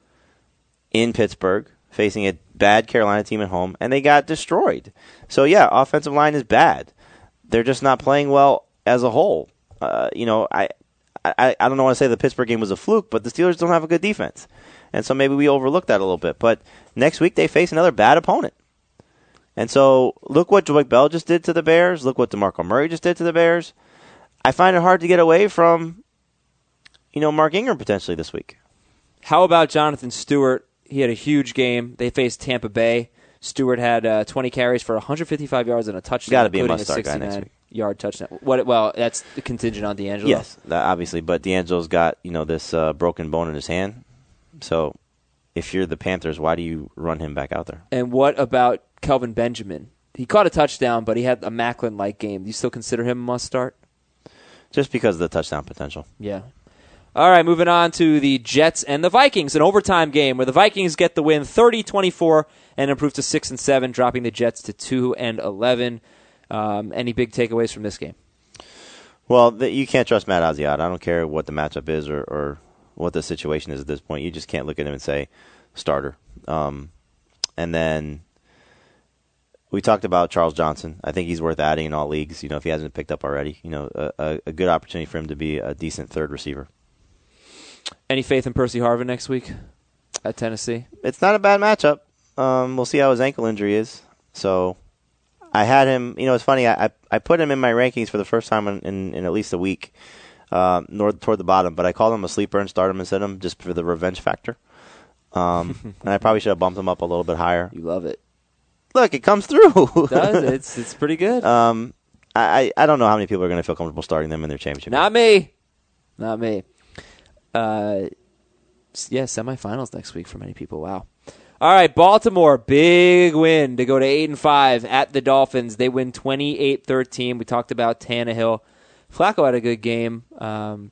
in Pittsburgh, facing a bad Carolina team at home, and they got destroyed. So, yeah, offensive line is bad. They're just not playing well as a whole. Uh, you know, I, I I don't want to say the Pittsburgh game was a fluke, but the Steelers don't have a good defense. And so maybe we overlooked that a little bit. But next week they face another bad opponent. And so look what Joique Bell just did to the Bears. Look what DeMarco Murray just did to the Bears. I find it hard to get away from, you know, Mark Ingram potentially this week. How about Jonathan Stewart? He had a huge game. They faced Tampa Bay. Stewart had uh, twenty carries for one hundred fifty-five yards and a touchdown. Got to be a including must-start guy next week. Yard touchdown. What? Well, that's the contingent on D'Angelo. Yes, that, obviously. But D'Angelo's got, you know, this uh, broken bone in his hand. So if you're the Panthers, why do you run him back out there? And what about Kelvin Benjamin? He caught a touchdown, but he had a Macklin-like game. Do you still consider him a must-start? Just because of the touchdown potential. Yeah. All right, moving on to the Jets and the Vikings, an overtime game where the Vikings get the win thirty twenty-four and improve to six and seven, dropping the Jets to two and eleven. Um, any big takeaways from this game? Well, the, you can't trust Matt Asiata. I don't care what the matchup is or, or what the situation is at this point. You just can't look at him and say starter. Um, and then we talked about Charles Johnson. I think he's worth adding in all leagues, you know, if he hasn't been picked up already. You know, a, a good opportunity for him to be a decent third receiver. Any faith in Percy Harvin next week at Tennessee? It's not a bad matchup. Um, we'll see how his ankle injury is. So I had him, you know, it's funny, I, I, I put him in my rankings for the first time in, in, in at least a week, uh, north, toward the bottom, but I called him a sleeper and started him instead of him just for the revenge factor. Um, and I probably should have bumped him up a little bit higher. You love it. Look, it comes through. It does. It's, it's pretty good. Um, I, I don't know how many people are going to feel comfortable starting them in their championship. Not me. Not me. Uh, yeah, semifinals next week for many people. Wow. All right, Baltimore, big win to go to eight and five at the Dolphins. They win twenty-eight thirteen. We talked about Tannehill. Flacco had a good game. Um,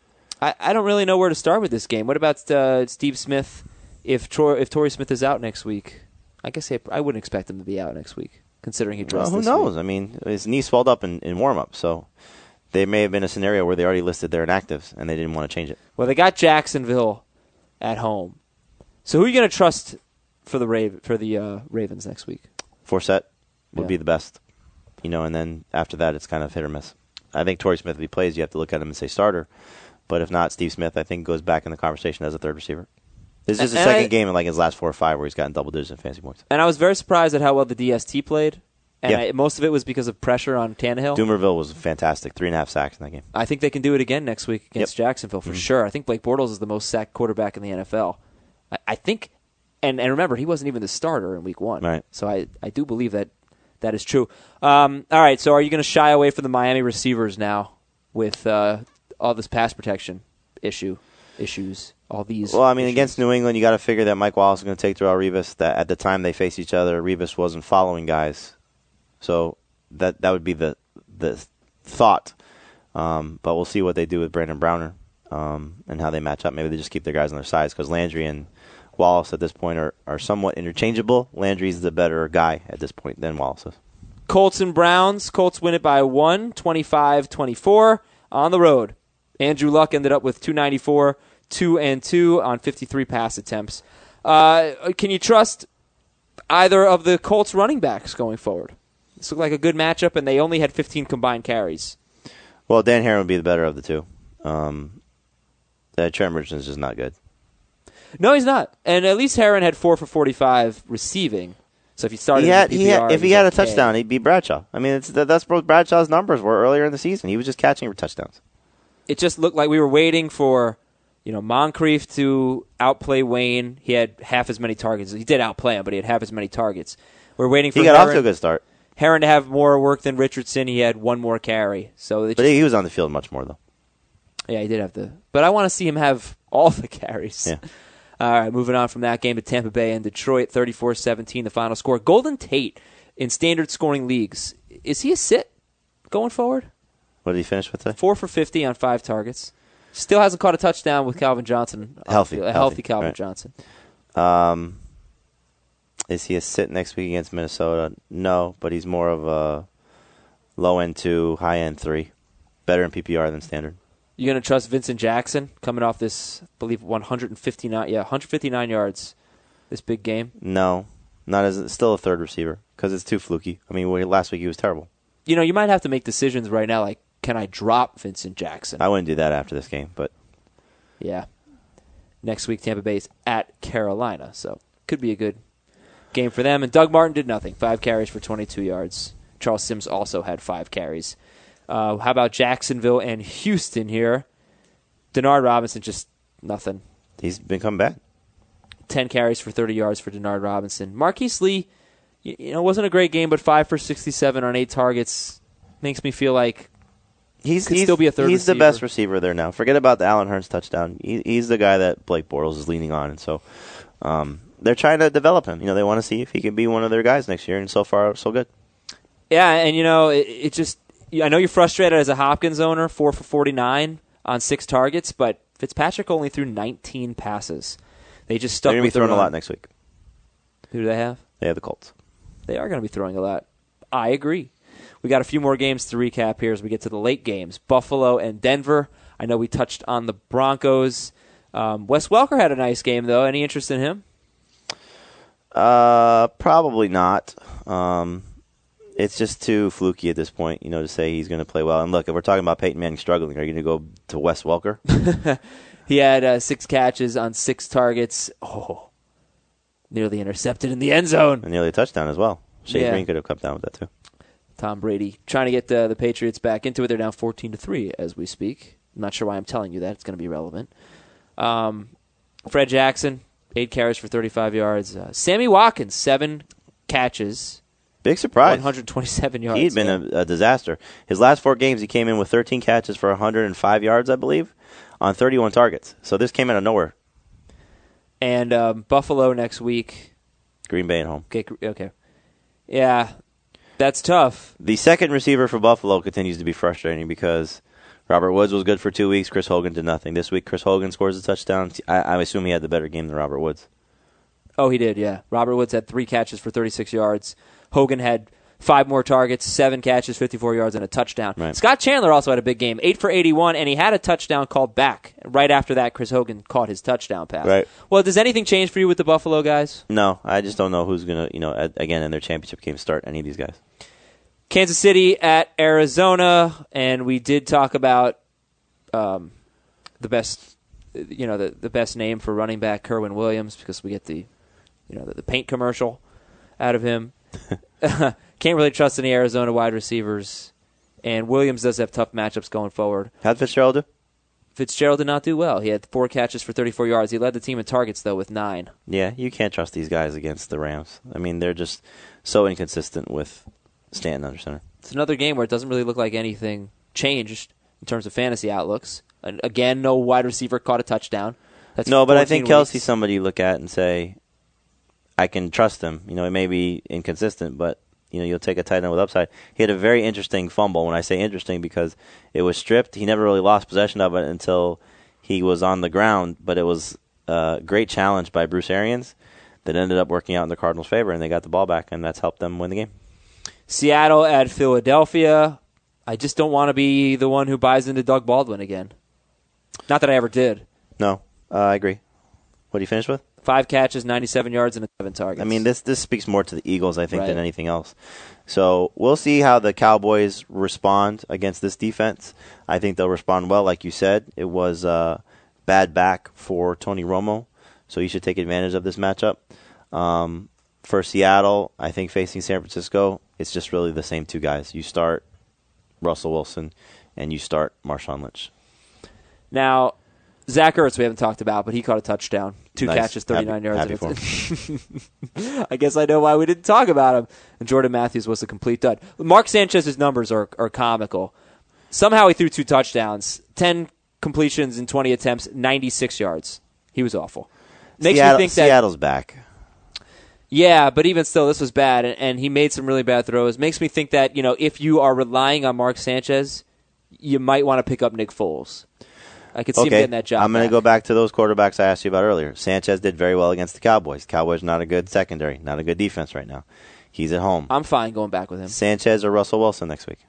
I, I don't really know where to start with this game. What about uh, Steve Smith? If Troy, if Torrey Smith is out next week, I guess I, I wouldn't expect him to be out next week, considering he dressed. Well, who this knows? week. I mean, his knee swelled up in, in warm up, so there may have been a scenario where they already listed their inactives and they didn't want to change it. Well, they got Jacksonville at home. So who are you going to trust for the Raven, for the uh, Ravens next week? Forsett would Yeah. be the best, you know, and then after that, it's kind of hit or miss. I think Torrey Smith, if he plays, you have to look at him and say starter. But if not, Steve Smith, I think, goes back in the conversation as a third receiver. This is his And second I- game in like his last four or five where he's gotten double digits in fantasy points. And I was very surprised at how well the D S T played. And Yeah. I, most of it was because of pressure on Tannehill. Doomerville was fantastic, three and a half sacks in that game. I think they can do it again next week against Yep. Jacksonville for sure. I think Blake Bortles is the most sacked quarterback in the N F L. I, I think, and, and remember, he wasn't even the starter in week one. Right. So I, I do believe that that is true. Um, all right, so are you going to shy away from the Miami receivers now with uh, all this pass protection issue issues? All these. Well, I mean, issues? against New England, you got to figure that Mike Wallace is going to take Darrelle Revis. That at the time they faced each other, Revis wasn't following guys, so that that would be the the thought. Um, but we'll see what they do with Brandon Browner um, and how they match up. Maybe they just keep their guys on their sides because Landry and Wallace at this point are, are somewhat interchangeable. Landry's the better guy at this point than Wallace is. Colts and Browns. Colts win it by one, twenty-five twenty-four on the road. Andrew Luck ended up with two ninety-four, two and two on fifty-three pass attempts. Uh, can you trust either of the Colts running backs going forward? This looked like a good matchup, and they only had fifteen combined carries. Well, Dan Herron would be the better of the two. Um, uh, Trent Richardson is just not good. No, he's not. And at least Herron had four for forty-five receiving. So if you started He had, in he P P R, had, if he he's had a okay. touchdown, he'd beat Bradshaw. I mean, it's, that's what Bradshaw's numbers were earlier in the season. He was just catching touchdowns. It just looked like we were waiting for, you know, Moncrief to outplay Wayne. He had half as many targets. He did outplay him, but he had half as many targets. We're waiting for He got Herron, off to a good start, Herron to have more work than Richardson. He had one more carry. So it but just, he was on the field much more, though. yeah, he did have the. But I want to see him have all the carries. Yeah. All right, moving on from that game to Tampa Bay and Detroit, thirty-four seventeen, the final score. Golden Tate in standard scoring leagues. Is he a sit going forward? What did he finish with today? Four for fifty on five targets. Still hasn't caught a touchdown with Calvin Johnson. Healthy, A healthy, healthy, Calvin right. Johnson. Um, is he a sit next week against Minnesota? No, but he's more of a low-end two, high-end three. Better in P P R than standard. You going to trust Vincent Jackson coming off this, I believe, one fifty-nine, yeah, one fifty-nine yards this big game? No, not as still a third receiver because it's too fluky. I mean, last week he was terrible. You know, you might have to make decisions right now, like, can I drop Vincent Jackson? I wouldn't do that after this game, but Yeah. Next week, Tampa Bay's at Carolina, so could be a good game for them. And Doug Martin did nothing. Five carries for twenty-two yards. Charles Sims also had five carries. Uh, how about Jacksonville and Houston here? Denard Robinson, just nothing. he's been coming back. ten carries for thirty yards for Denard Robinson. Marquise Lee, you, you know, wasn't a great game, but five for sixty-seven on eight targets makes me feel like He's Could he's, still be a third he's the receiver. best receiver there now. Forget about the Allen Hurns touchdown. He, he's the guy that Blake Bortles is leaning on, and so um, they're trying to develop him. You know, they want to see if he can be one of their guys next year, and so far, so good. Yeah, and you know, it, it just, I know you're frustrated as a Hopkins owner, four for forty-nine on six targets, but Fitzpatrick only threw nineteen passes. They just stuck They're going to be with the throwing a run. lot next week. Who do they have? They have the Colts. They are going to be throwing a lot. I agree. We got a few more games to recap here as we get to the late games. Buffalo and Denver. I know we touched on the Broncos. Um, Wes Welker had a nice game, though. Any interest in him? Uh, probably not. Um, it's just too fluky at this point, you know, to say he's going to play well. And look, if we're talking about Peyton Manning struggling, are you going to go to Wes Welker? He had uh, six catches on six targets. Oh, nearly intercepted in the end zone. And nearly a touchdown as well. Shane Yeah. Green could have come down with that, too. Tom Brady trying to get the, the Patriots back into it. They're down fourteen to three as we speak. I'm not sure why I'm telling you that. It's going to be relevant. Um, Fred Jackson, eight carries for thirty-five yards. Uh, Sammy Watkins, seven catches. Big surprise. one hundred twenty-seven yards. He'd been a, a disaster. His last four games, he came in with thirteen catches for one hundred five yards, I believe, on thirty-one targets. So this came out of nowhere. And um, Buffalo next week. Green Bay at home. Okay, okay. Yeah, that's tough. The second receiver for Buffalo continues to be frustrating because Robert Woods was good for two weeks. Chris Hogan did nothing. This week, Chris Hogan scores a touchdown. I, I assume he had the better game than Robert Woods. Oh, he did, yeah. Robert Woods had three catches for thirty-six yards. Hogan had five more targets, seven catches, fifty-four yards, and a touchdown. Right. Scott Chandler also had a big game, eight for eighty-one, and he had a touchdown called back. Right after that, Chris Hogan caught his touchdown pass. Right. Well, does anything change for you with the Buffalo guys? No, I just don't know who's going to, you know, again, in their championship game, start any of these guys. Kansas City at Arizona, and we did talk about um, the best, you know, the, the best name for running back, Kerwin Williams, because we get the, you know, the, the paint commercial out of him. Can't really trust any Arizona wide receivers, and Williams does have tough matchups going forward. How'd Fitzgerald do? Fitzgerald did not do well. He had four catches for thirty-four yards. He led the team in targets, though, with nine. Yeah, you can't trust these guys against the Rams. I mean, they're just so inconsistent with Stanton under center. It's another game where it doesn't really look like anything changed in terms of fantasy outlooks. And again, no wide receiver caught a touchdown. That's no, but I think weeks. Kelsey's somebody you look at and say, I can trust him. You know, it may be inconsistent, but you know, you'll take a tight end with upside. He had a very interesting fumble. When I say interesting, because it was stripped. He never really lost possession of it until he was on the ground, but it was a great challenge by Bruce Arians that ended up working out in the Cardinals' favor, and they got the ball back, and that's helped them win the game. Seattle at Philadelphia. I just don't want to be the one who buys into Doug Baldwin again. Not that I ever did. No, uh, I agree. What do you finish with? Five catches, ninety-seven yards, and seven targets. I mean, this this speaks more to the Eagles, I think, right. than anything else. So we'll see how the Cowboys respond against this defense. I think they'll respond well, like you said. It was uh, bad back for Tony Romo, so you should take advantage of this matchup. Um, for Seattle, I think facing San Francisco, it's just really the same two guys. You start Russell Wilson, and you start Marshawn Lynch. Now, Zach Ertz we haven't talked about, but he caught a touchdown. Two nice. catches, thirty-nine happy, yards. Happy for him. I guess I know why we didn't talk about him. And Jordan Matthews was a complete dud. Mark Sanchez's numbers are, are comical. Somehow he threw two touchdowns, ten completions in twenty attempts, ninety-six yards. He was awful. Makes Seattle, me think that Seattle's back. Yeah, but even still, this was bad, and, and he made some really bad throws. Makes me think that, you know, if you are relying on Mark Sanchez, you might want to pick up Nick Foles. I could see okay. him getting that job. I'm going to back. go back to those quarterbacks I asked you about earlier. Sanchez did very well against the Cowboys. Cowboys not a good secondary, not a good defense right now. He's at home. I'm fine going back with him. Sanchez or Russell Wilson next week?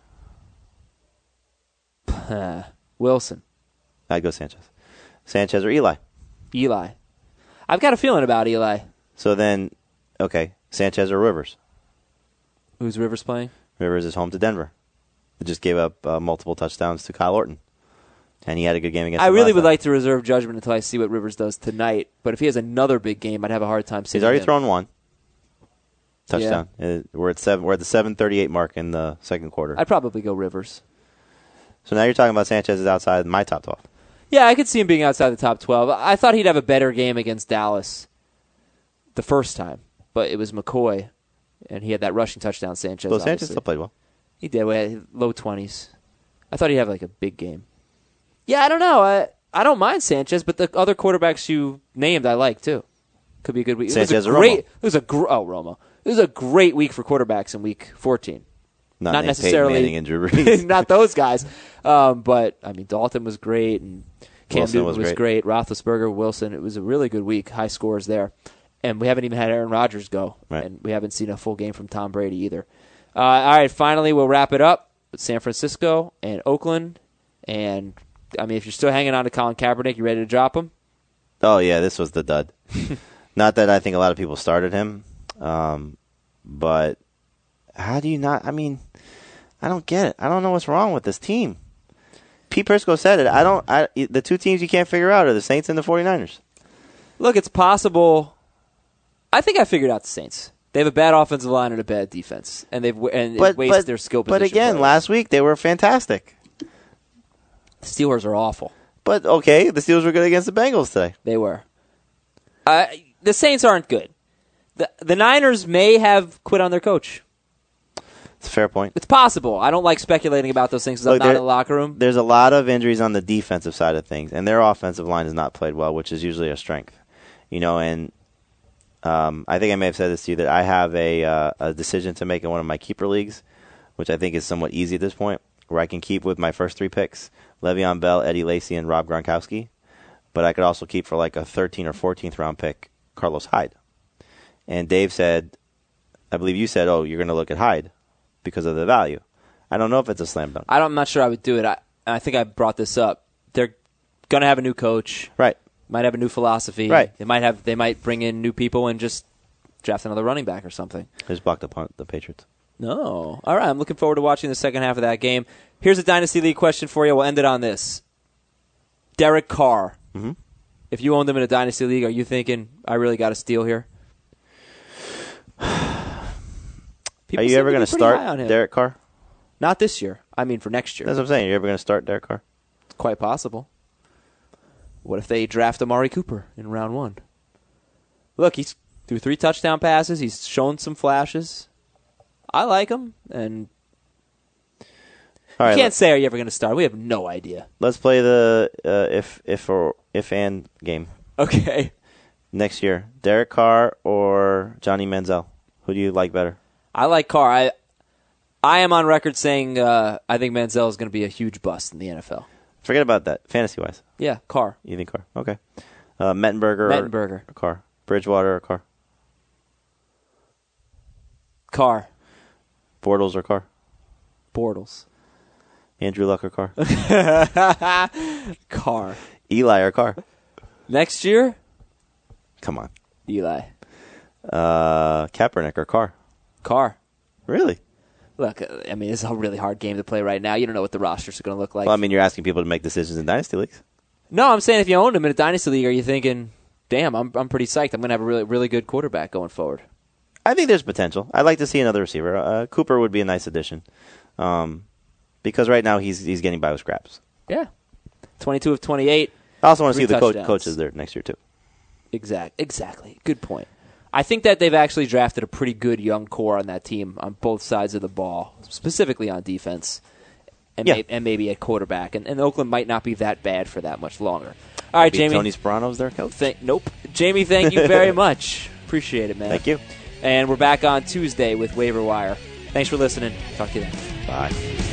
Wilson. I'd go Sanchez. Sanchez or Eli? Eli. I've got a feeling about Eli. So then, okay, Sanchez or Rivers? Who's Rivers playing? Rivers is home to Denver. They just gave up uh, multiple touchdowns to Kyle Orton. And he had a good game against I them really last would time. like to reserve judgment until I see what Rivers does tonight. But if he has another big game, I'd have a hard time seeing He's already him. thrown one touchdown. Uh, we're at seven. We're at the seven thirty-eight mark in the second quarter. I'd probably go Rivers. So now you're talking about Sanchez is outside my top twelve. Yeah, I could see him being outside the top twelve. I thought he'd have a better game against Dallas the first time, but it was McCoy, and he had that rushing touchdown. Sanchez. So Sanchez obviously. still played well. He did. We had low twenties. I thought he'd have like a big game. Yeah, I don't know. I I don't mind Sanchez, but the other quarterbacks you named, I like too. Could be a good week. Sanchez it was a or great. Romo? It was a gr- oh Romo. It was a great week for quarterbacks in week fourteen. Not, Not named necessarily Peyton Manning and Drew Brees. not those guys, um, but I mean Dalton was great and Cam Wilson Newton was was, great. great. Roethlisberger, Wilson. It was a really good week. High scores there, and we haven't even had Aaron Rodgers go, Right. and we haven't seen a full game from Tom Brady either. Uh, all right, finally we'll wrap it up with San Francisco and Oakland, and I mean if you're still hanging on to Colin Kaepernick, you ready to drop him? Oh, yeah, this was the dud. Not that I think a lot of people started him, um, but how do you not? I mean, I don't get it. I don't know what's wrong with this team. Pete Prisco said it. I don't. I, the two teams you can't figure out are the Saints and the 49ers. Look, it's possible. I think I figured out the Saints. They have a bad offensive line and a bad defense, and they've and But, wasted but, their skill position. but again, players. last week they were fantastic. The Steelers are awful. But, okay, the Steelers were good against the Bengals today. They were. Uh, the Saints aren't good. The the Niners may have quit on their coach. It's a fair point. It's possible. I don't like speculating about those things because I'm Look, not there- in the locker room. There's a lot of injuries on the defensive side of things, and their offensive line has not played well, which is usually a strength. You know, and um, I think I may have said this to you, that I have a, uh, a decision to make in one of my keeper leagues, which I think is somewhat easy at this point, where I can keep with my first three picks, Le'Veon Bell, Eddie Lacy, and Rob Gronkowski. But I could also keep for like a thirteenth or fourteenth round pick, Carlos Hyde. And Dave said, I believe you said, oh, you're going to look at Hyde because of the value. I don't know if it's a slam dunk. I don't, I'm not sure I would do it. I, I think I brought this up. They're going to have a new coach. Right. Might have a new philosophy. Right. They might have. They might bring in new people and just draft another running back or something. They just blocked the punt, the Patriots. No. All right. I'm looking forward to watching the second half of that game. Here's a Dynasty League question for you. We'll end it on this. Derek Carr. Mm-hmm. If you owned him in a Dynasty League, are you thinking, I really got a steal here? People Are you seem ever to going be to pretty high on start him. Derek Carr? Not this year. I mean, for next year. That's what I'm saying. Are you ever going to start Derek Carr? It's quite possible. What if they draft Amari Cooper in round one? Look, he's threw three touchdown passes. He's shown some flashes. I like him, and All right, you can't let, say, are you ever going to start? We have no idea. let's play the uh, if if or if and game Okay. next year. Derek Carr or Johnny Manziel? Who do you like better? I like Carr. I I am on record saying uh, I think Manziel is going to be a huge bust in the N F L. Forget about that. Fantasy-wise. Yeah, Carr. You think Carr? Okay. Uh, Mettenberger, Mettenberger. or Carr? Bridgewater or Carr? Carr. Bortles or Carr? Bortles. Andrew Luck or Carr? Carr. Eli or Carr? Next year, Come on. Eli. Uh, Kaepernick or Carr? Carr. Really? Look, uh, I mean, it's a really hard game to play right now. You don't know what the rosters are going to look like. Well, I mean, you're asking people to make decisions in dynasty leagues. No, I'm saying if you owned him in a dynasty league, are you thinking, damn, I'm I'm pretty psyched. I'm going to have a really really good quarterback going forward. I think there's potential. I'd like to see another receiver. Uh, Cooper would be a nice addition, um, because right now he's he's getting by with scraps. Yeah. twenty-two of twenty-eight. I also want to Three see the coach, touchdowns. coaches there next year too. Exact, exactly. Good point. I think that they've actually drafted a pretty good young core on that team on both sides of the ball, specifically on defense, and, Yeah. may, and maybe at quarterback. And, and Oakland might not be that bad for that much longer. All right, Maybe Jamie. Tony Sperano's their coach. Thank, nope. Jamie, thank you very much. Appreciate it, man. Thank you. And we're back on Tuesday with Waiver Wire. Thanks for listening. Talk to you then. Bye.